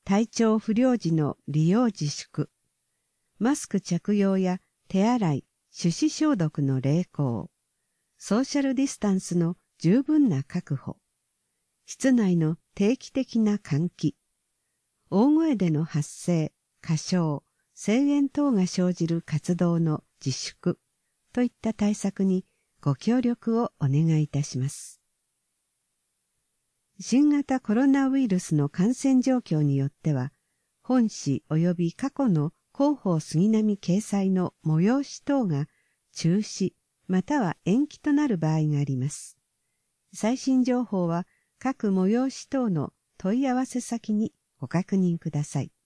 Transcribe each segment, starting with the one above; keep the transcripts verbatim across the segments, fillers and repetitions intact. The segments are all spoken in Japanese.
体調不良時の利用自粛、マスク着用や手洗い、手指消毒の励行、ソーシャルディスタンスの十分な確保、室内の定期的な換気、大声での発声、歌唱、声援等が生じる活動の自粛といった対策にご協力をお願いいたします。新型コロナウイルスの感染状況によっては、本誌及び過去の広報杉並掲載の催し等が中止または延期となる場合があります。最新情報は各催し等の問い合わせ先にご確認ください。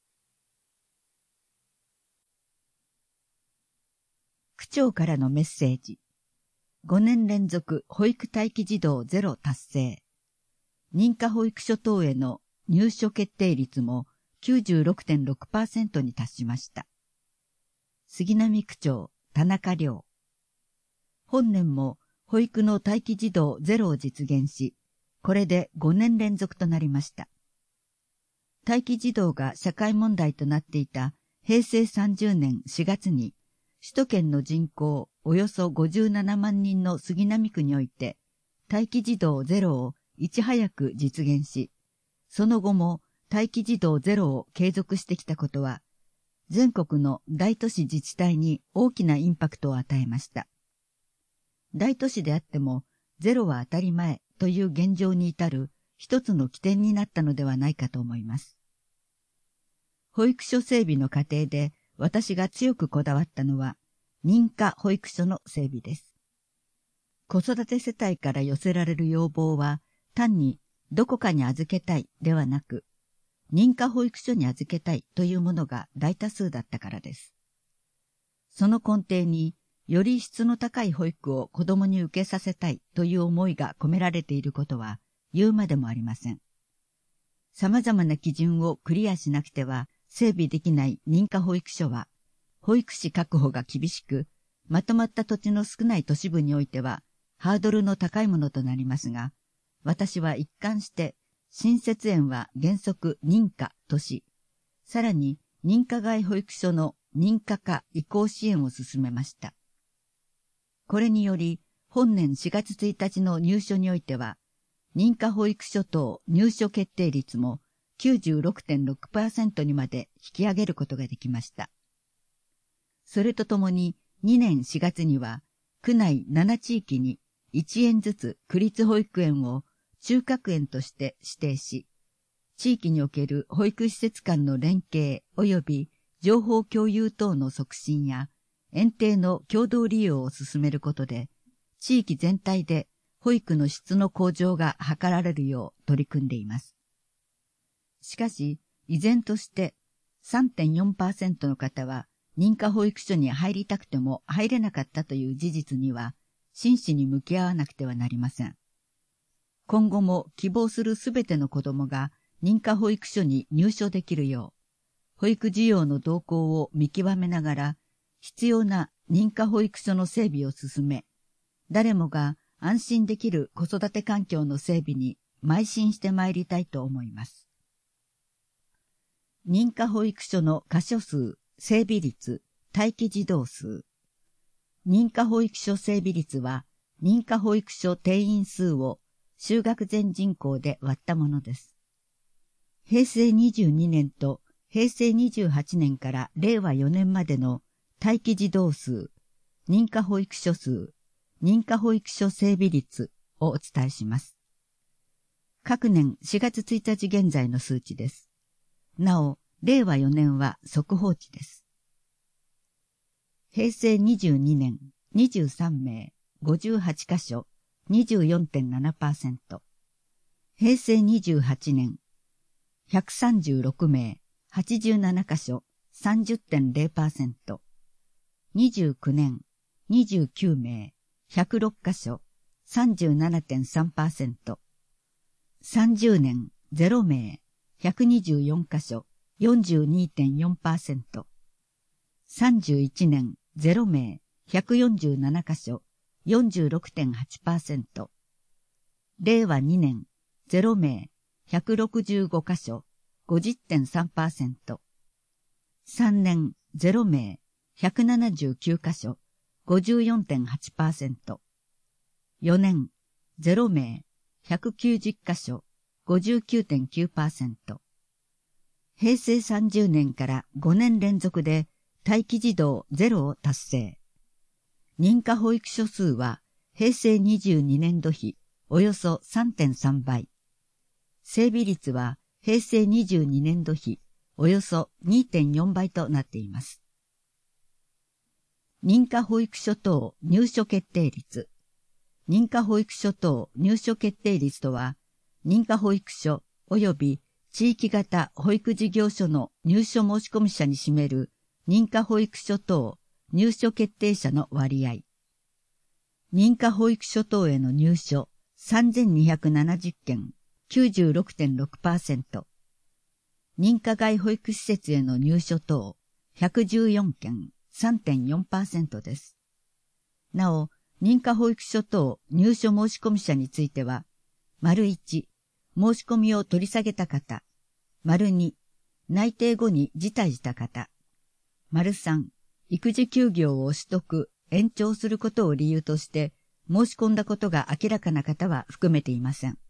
区長からのメッセージ。ごねん連続保育待機児童ゼロ達成。認可保育所等への入所決定率も きゅうじゅうろくてんろくパーセント に達しました。杉並区長、田中良。本年も保育の待機児童ゼロを実現し、これでごねん連続となりました。待機児童が社会問題となっていたへいせいさんじゅうねんしがつに、首都圏の人口およそごじゅうななまんにんの杉並区において、待機児童ゼロをいち早く実現し、その後も待機児童ゼロを継続してきたことは、全国の大都市自治体に大きなインパクトを与えました。大都市であっても、ゼロは当たり前という現状に至る一つの起点になったのではないかと思います。保育所整備の過程で私が強くこだわったのは、認可保育所の整備です。子育て世帯から寄せられる要望は、単にどこかに預けたいではなく、認可保育所に預けたいというものが大多数だったからです。その根底に、より質の高い保育を子供に受けさせたいという思いが込められていることは言うまでもありません。様々な基準をクリアしなくては整備できない認可保育所は、保育士確保が厳しく、まとまった土地の少ない都市部においてはハードルの高いものとなりますが、私は一貫して新設園は原則認可とし、さらに認可外保育所の認可化移行支援を進めました。これにより、本年しがつついたちの入所においては、認可保育所等入所決定率も きゅうじゅうろくてんろくパーセント にまで引き上げることができました。それとともににねんしがつには、区内なな地域にいちえんずつ区立保育園を中核園として指定し、地域における保育施設間の連携及び情報共有等の促進や、園庭の共同利用を進めることで、地域全体で保育の質の向上が図られるよう取り組んでいます。しかし、依然として さんてんよんパーセント の方は認可保育所に入りたくても入れなかったという事実には、真摯に向き合わなくてはなりません。今後も希望するすべての子どもが認可保育所に入所できるよう、保育需要の動向を見極めながら、必要な認可保育所の整備を進め、誰もが安心できる子育て環境の整備に邁進してまいりたいと思います。認可保育所の箇所数、整備率、待機児童数。認可保育所整備率は、認可保育所定員数を就学前人口で割ったものです。へいせいにじゅうにねんとへいせいにじゅうはちねんかられいわよねんまでの待機児童数、認可保育所数、認可保育所整備率をお伝えします。各年しがつついたち現在の数値です。なお、れいわよねんは速報値です。へいせいにじゅうにねん、にじゅうさんめい、ごじゅうはちかしょ、にじゅうよんてんななパーセント。へいせいにじゅうはちねん、ひゃくさんじゅうろくめい、はちじゅうななかしょ、さんじゅってんれいパーセント。にじゅうきゅうねん、にじゅうきゅうめい、ひゃくろっかしょ、さんじゅうななてんさんパーセント。さんじゅうねん、ゼロめい、ひゃくにじゅうよんかしょ、よんじゅうにてんよんパーセント。さんじゅういちねん、ゼロめい、ひゃくよんじゅうななかしょ、よんじゅうろくてんはちパーセント。れいわにねん、ゼロめい、ひゃくろくじゅうごかしょ、 ごじゅってんさんパーセント。さんねんゼロめい、ひゃくななじゅうきゅうかしょ、ごじゅうよんてんはちパーセント。よねんゼロめい、ひゃくきゅうじゅっかしょ、ごじゅうきゅうてんきゅうパーセント。へいせいさんじゅうねんからごねん連続で待機児童ゼロを達成。認可保育所数はへいせいにじゅうにねんど比およそ さんてんさんばい。整備率はへいせいにじゅうにねんど比およそ にてんよんばいとなっています。認可保育所等入所決定率。認可保育所等入所決定率とは、認可保育所及び地域型保育事業所の入所申込者に占める認可保育所等入所決定者の割合。認可保育所等への入所さんぜんにひゃくななじゅっけん きゅうじゅうろくてんろくパーセント。認可外保育施設への入所等ひゃくじゅうよんけん さんてんよんパーセント です。なお、認可保育所等入所申込者については、丸いち、申し込みを取り下げた方、丸に、内定後に辞退した方、丸さん、育児休業を取得、延長することを理由として申し込んだことが明らかな方は含めていません。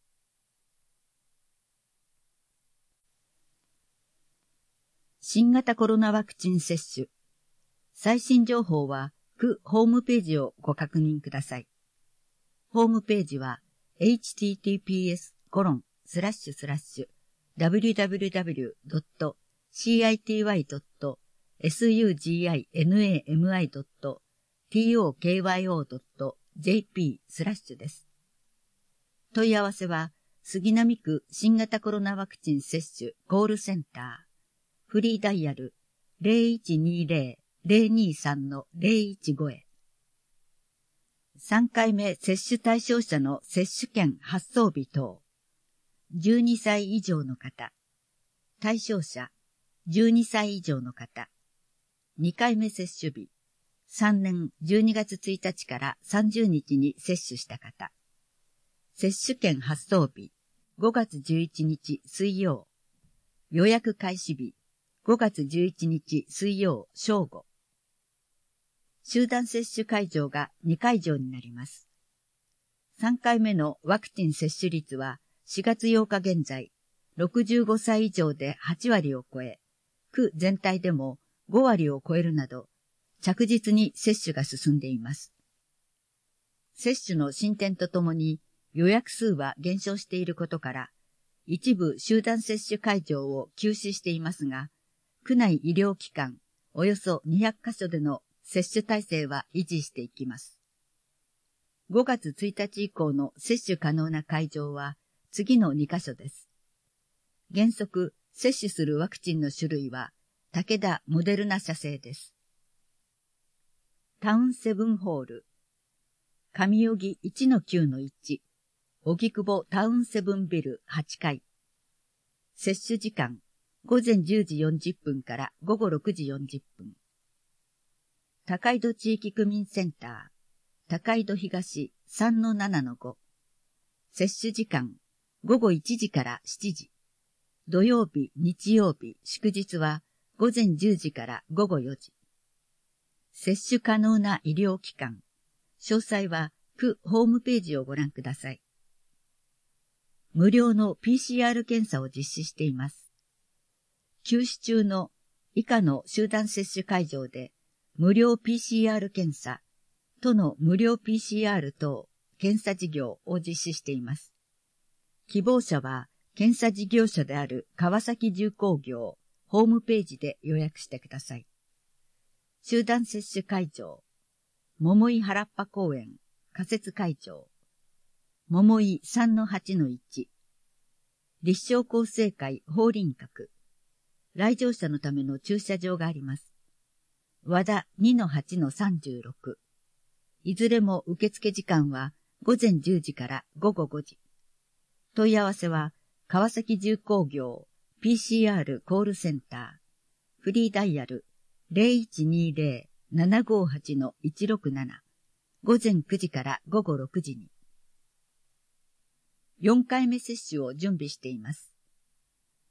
新型コロナワクチン接種。最新情報は、区ホームページをご確認ください。ホームページは エイチティーティーピーエスコロンスラッシュスラッシュダブリューダブリューダブリュードットシーアイティーワイドットエスユージーアイエヌエーエムアイドットティーオーケーワイオードットジェーピースラッシュです。問い合わせは、杉並区新型コロナワクチン接種コールセンター、フリーダイヤル ゼロいちにゼロ ゼロにさん ゼロいちご へ。さんかいめ接種対象者の接種券発送日等。じゅうにさい以上の方。対象者、じゅうにさい以上の方。にかいめ接種日。さんねんじゅうにがつついたちからさんじゅうにちに接種した方。接種券発送日。ごがつじゅういちにち水曜。予約開始日。ごがつじゅういちにち水曜正午。集団接種会場がにかいじょうになります。さんかいめのワクチン接種率はしがつようか現在、ろくじゅうごさい以上ではちわりを超え、区全体でもごわりを超えるなど、着実に接種が進んでいます。接種の進展とともに予約数は減少していることから、一部集団接種会場を休止していますが、区内医療機関およそにひゃっかしょでの接種体制は維持していきます。ごがつついたち以降の接種可能な会場は次のにかしょです。原則、接種するワクチンの種類は武田モデルナ社製です。タウンセブンホール、上荻 いちのきゅうのいち、荻窪タウンセブンビルはちかい。接種時間、ごぜんじゅうじよんじゅっぷんからごごろくじよんじゅっぷん。高井戸地域区民センター、高井戸東 さんのななのご。接種時間、ごごいちじからしちじ。土曜日、日曜日、祝日はごぜんじゅうじからごごよじ。接種可能な医療機関。詳細は区ホームページをご覧ください。無料の ピーシーアール 検査を実施しています。休止中の以下の集団接種会場で無料 ピーシーアール 検査、都の無料 ピーシーアール 等検査事業を実施しています。希望者は検査事業者である川崎重工業ホームページで予約してください。集団接種会場、桃井原っぱ公園仮設会場、桃井 さんのはちのいち、立正厚生会法輪閣、来場者のための駐車場があります。和田 にのはちのさんじゅうろく。いずれも受付時間はごぜんじゅうじからごごごじ。問い合わせは川崎重工業 ピーシーアール コールセンター、フリーダイヤル ゼロいちにゼロ ななごはちのいちろくなな、ごぜんくじからごごろくじに。よんかいめ接種を準備しています。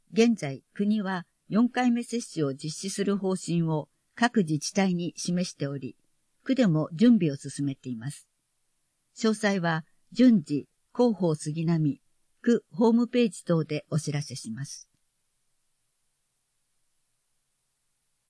現在、国はよんかいめ接種を実施する方針を各自治体に示しており、区でも準備を進めています。詳細は順次、広報杉並区ホームページ等でお知らせします。